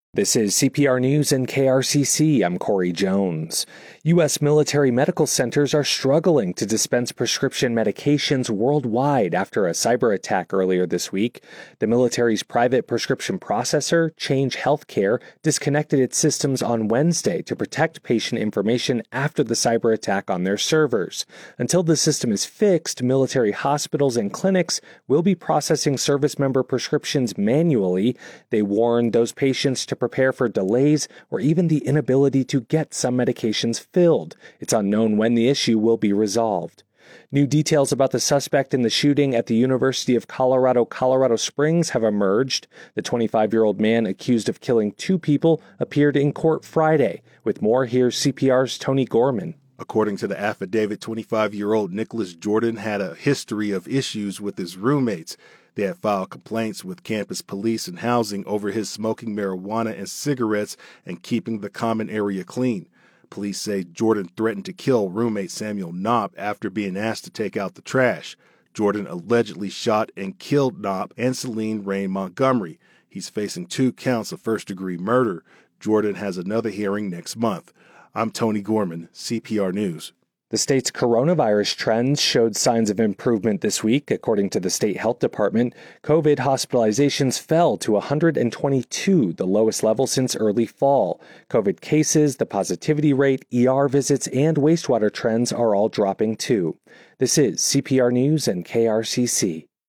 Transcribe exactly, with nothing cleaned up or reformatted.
This is C P R News and K R C C. I'm Corey Jones. U S military medical centers are struggling to dispense prescription medications worldwide after a cyber attack earlier this week. The military's private prescription processor, Change Healthcare, disconnected its systems on Wednesday to protect patient information after the cyber attack on their servers. Until the system is fixed, military hospitals and clinics will be processing service member prescriptions manually. They warned those patients to prepare for delays or even the inability to get some medications filled. It's unknown when the issue will be resolved. New details about the suspect in the shooting at the University of Colorado, Colorado Springs have emerged. The twenty-five-year-old man accused of killing two people appeared in court Friday. With more, here's C P R's Tony Gorman. According to the affidavit, twenty-five-year-old Nicholas Jordan had a history of issues with his roommates. They had filed complaints with campus police and housing over his smoking marijuana and cigarettes and keeping the common area clean. Police say Jordan threatened to kill roommate Samuel Knopp after being asked to take out the trash. Jordan allegedly shot and killed Knopp and Celine Rain Montgomery. He's facing two counts of first-degree murder. Jordan has another hearing next month. I'm Tony Gorman, C P R News. The state's coronavirus trends showed signs of improvement this week. According to the state health department, COVID hospitalizations fell to one hundred twenty-two, the lowest level since early fall. COVID cases, the positivity rate, E R visits, and wastewater trends are all dropping too. This is C P R News and K R C C.